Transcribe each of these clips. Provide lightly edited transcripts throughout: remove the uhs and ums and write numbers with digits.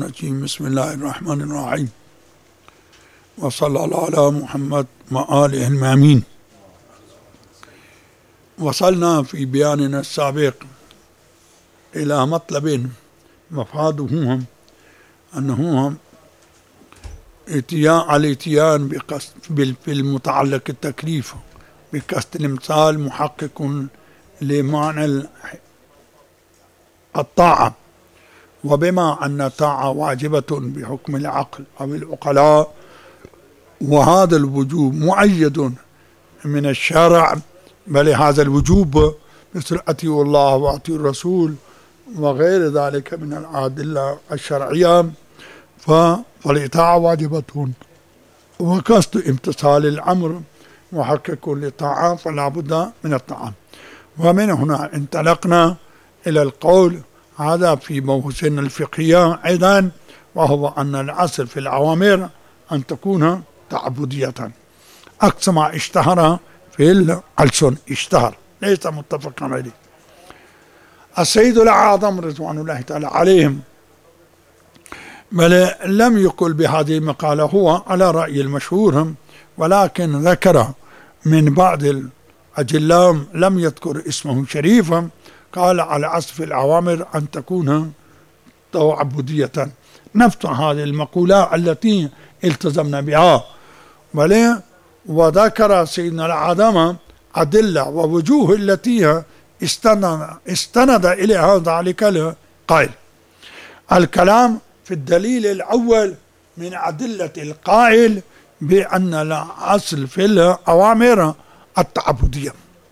الرجيم. بسم الله الرحمن الرحيم، وصلى الله على محمد وآله المأمين. وصلنا في بياننا السابق إلى مطلب مفاده أنه الاتيان في المتعلق التكليف بقصد الامتثال محقق لمعنى الطاعة، وبما أن الطاعة واجبة بحكم العقل أو العقلاء، وهذا الوجوب مؤيد من الشرع، بل هذا الوجوب مثل أطيعوا الله وأطيعوا الرسول وغير ذلك من الأدلة الشرعية، فالإطاعة واجبة، وقصد امتثال الأمر محقق للطاعة، فلا بد من الطاعة. ومن هنا انطلقنا إلى القول هذا في موسن الفقهية أيضا، وهو أن الأصل في الأوامر أن تكون تعبدية، أقصى ما اشتهر في الألسن، اشتهر ليس متفقا عليه. السيد الأعظم رضوان الله تعالى عليهم بل لم يقل بهذه المقالة هو على رأي المشهور، ولكن ذكر من بعض الأجلاء لم يذكر اسمه شريفا، قال على أصل في الأوامر أن تكون تعبدية، نفس هذه المقولة التي التزمنا بها. بل وذكر سيدنا الأعظم أدلة ووجوه التي استند إليها ذلك القائل. الكلام في الدليل الأول من أدلة القائل بأن الأصل في الأوامر التعبدية.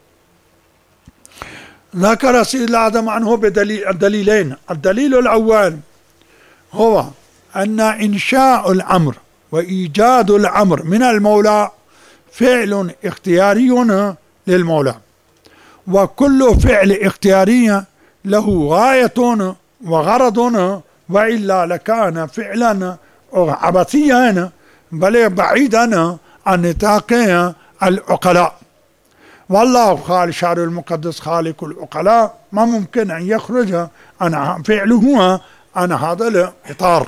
ذكر سيد الأعظم عنه بدليلين. الدليل الأول هو أن إنشاء الأمر وإيجاد الأمر من المولى فعل اختياري للمولى، وكل فعل اختياري له غاية وغرض، وإلا لكان فعلا عبثيا بل بعيدا عن نطاق العقلاء. والله خالق شارع المقدس خالق العقلاء، ما ممكن أن يخرج عن فعله عن هذا الإطار.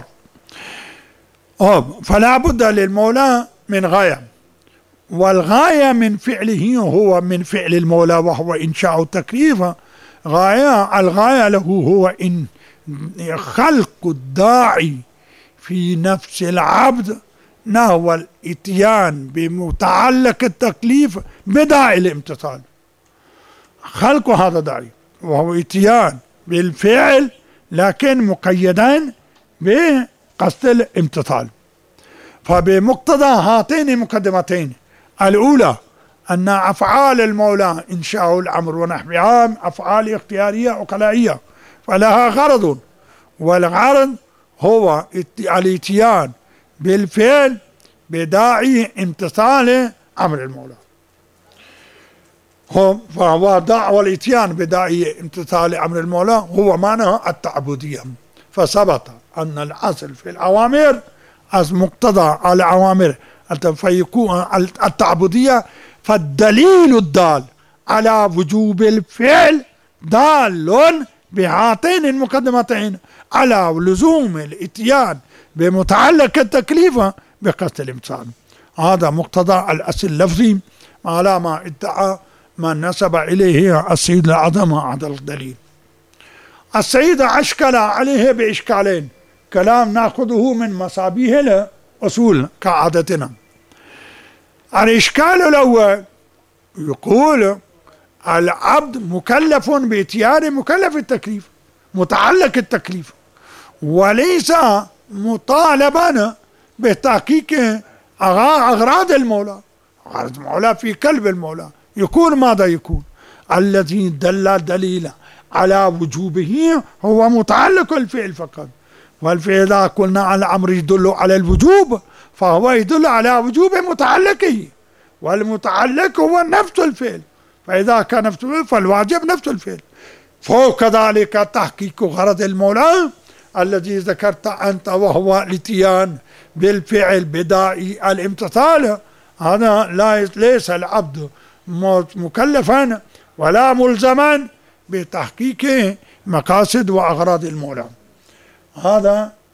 فلا بد للمولى من غاية، والغاية من فعله هو من فعل المولى وهو إنشاء التكليف. الغاية له هو إن خلق الداعي في نفس العبد نحو الاتيان بمتعلق التكليف بداعي الامتثال. خلق هذا داعي وهو اتيان بالفعل لكن مقيدا بقصد الامتثال. فبمقتضى هاتين المقدمتين، الأولى أن أفعال المولى إنشاء الأمر ونحوها أفعال اختيارية عقلائية فلها غرض، والغرض هو الاتيان بالفعل بداعي امتثال أمر المولى، فهو دعوة الاتيان بداعي امتثال أمر المولى هو معنى التعبدية. فثبت أن الأصل في الأوامر مقتضى الأوامر فيكون التعبدية، فالدليل الدال على وجوب الفعل دال بهاتين المقدمتين على لزوم الاتيان بمتعلق التكليف بقصد الامتثال. هذا مقتضى الأصل اللفظي على ما ادعى من نسب إليه السيد الأعظم هذا الدليل. السيد أشكل عليه بإشكالين، كلام نأخذه من مصابيح الأصول كعادتنا. الإشكال الأول يقول العبد مكلف باتيان مكلف التكليف متعلق التكليف، وليس مطالبا بتحقيق أغراض المولى. أغراض المولى في قلب المولى يكون ماذا يكون؟ الذي دل دليل على وجوبه هو متعلق الفعل فقط، والفعل إذا قلنا على الأمر يدل على الوجوب فهو يدل على وجوب متعلقه، والمتعلق هو نفس الفعل، فإذا كان نفس الفعل فالواجب نفس الفعل. فوق ذلك تحقيق غرض المولى الذي ذكرت أنت وهو الاتيان بالفعل بداعي الامتثال. هذا ليس العبد مكلفا ولا ملزما بتحقيق مقاصد وأغراض المولى. هذا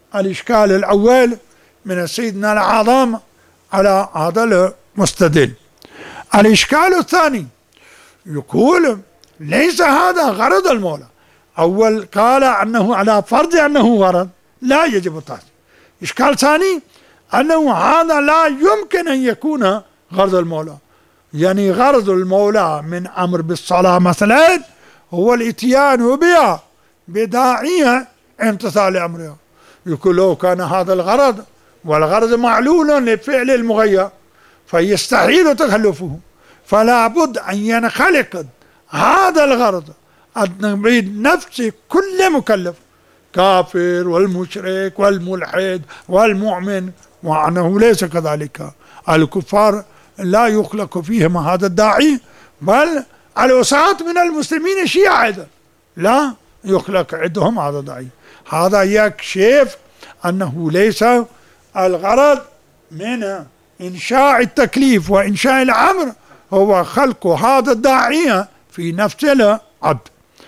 الإشكال الأول من سيدنا الأعظم على هذا المستدل. الإشكال الثاني يقول ليس هذا غرض المولى. أول قال أنه على فرض أنه غرض لا يجب التعصيب. إشكال ثاني أنه هذا لا يمكن أن يكون غرض المولى. يعني غرض المولى من أمر بالصلاة مثلا هو الاتيان بها بداعية امتثال أمرها. يقول لو كان هذا الغرض والغرض معلول للفعل المغير فيستحيل تخلفه، فلا بد أن ينخلق هذا الغرض بنفس كل مكلف كافر والمشرك والملحد والمؤمن، وأنه ليس كذلك. الكفار لا يخلق فيهم هذا الداعي، بل الوساة من المسلمين شيعة أيضا لا يخلق عندهم هذا الداعي. هذا يكشف أنه ليس الغرض من إنشاء التكليف وإنشاء الأمر هو خلق هذا الداعية في نفس العبد.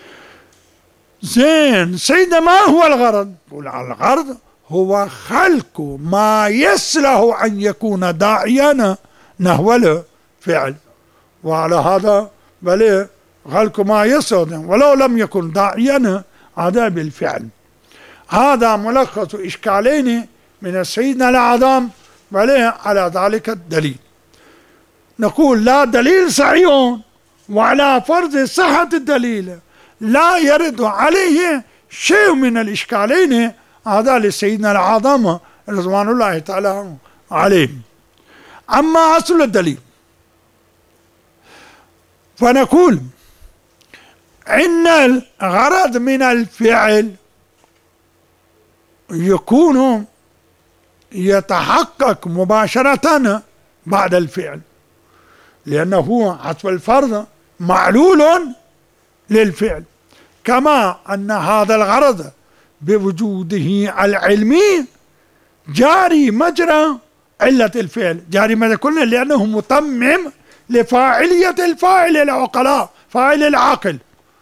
زين سيدنا ما هو الغرض؟ يقول الغرض هو خلق ما يصلح أن يكون داعيا نحو الفعل، وعلى هذا بل خلق ما يصلح ولو لم يكن داعيا هذا بالفعل. هذا ملخص إشكالين من سيدنا الأعظم بل على ذلك الدليل. نقول لا دليل صحيح، وعلى فرض صحة الدليل لا يرد عليه شيء من الإشكالين هذا لسيدنا الأعظم رضوان الله تعالى عليه. أما أصل الدليل فنقول إن الغرض من الفعل يكون يتحقق مباشرة بعد الفعل، لأنه حسب الفرض معلول للفعل، كما أن هذا الغرض بوجوده العلمي جاري مجرى علة الفعل، جاري مجرى كله، لأنه متمم لفاعلية الفاعل العقلاء، فاعل العاقل.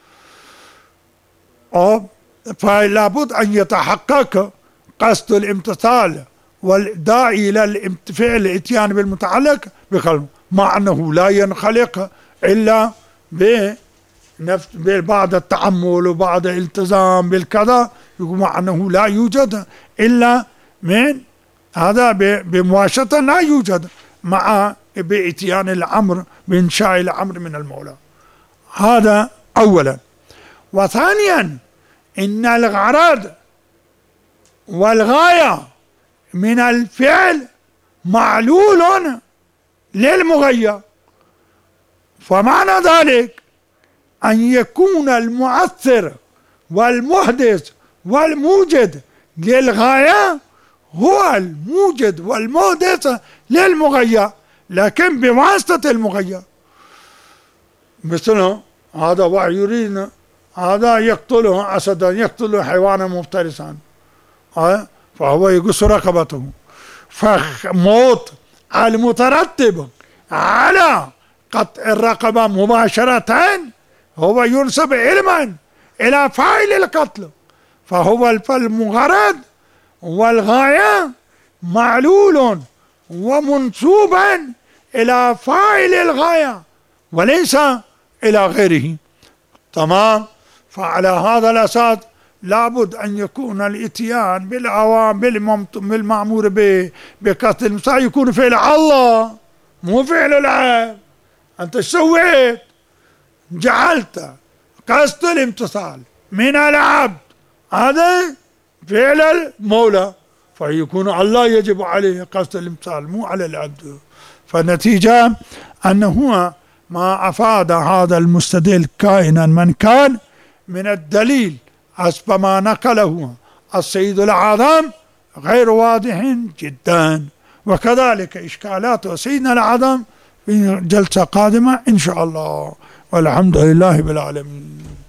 فلا بد أن يتحقق قصد الامتثال والداعي إلى الفعل الاتيان بالمتعلق بقلبه، مع أنه لا ينخلق إلا بعد التأمل وبعد الالتزام بالكذا، مع أنه لا يوجد إلا من هذا بمباشرة، لا يوجد مع بإتيان الأمر بإنشاء الأمر من المولى. هذا أولا. وثانيا إن الغرض والغاية من الفعل معلول للمغير، فمعنى ذلك أن يكون المؤثر والمحدث والموجد للغاية هو الموجد والمحدث للمغير، لكن بواسطة المغير. مثلا هذا واحد يريد هذا يقتله أسدا، يقتل حيوانا مفترسا، فهو يقص رقبته، فموت المترتب على قطع الرقبة مباشرة هو ينسب علما إلى فاعل القتل، فهو المغرض والغاية معلول ومنسوبا إلى فاعل الغاية وليس إلى غيره. تمام. فعلى هذا الأساس لابد أن يكون الاتيان بالعوام بالمأمور بقتل المساء يكون فعل الله مو فعل العبد. أنت سويت جعلت قصد الامتثال من العبد هذا فعل المولى، فيكون الله يجب عليه قصد الامتثال مو على العبد. فالنتيجة أنه ما أفاد هذا المستدل كائنا من كان من الدليل حسب ما نقله السيد الأعظم غير واضح جدا، وكذلك إشكالات سيدنا الأعظم في جلسة قادمة إن شاء الله، والحمد لله بالعالمين.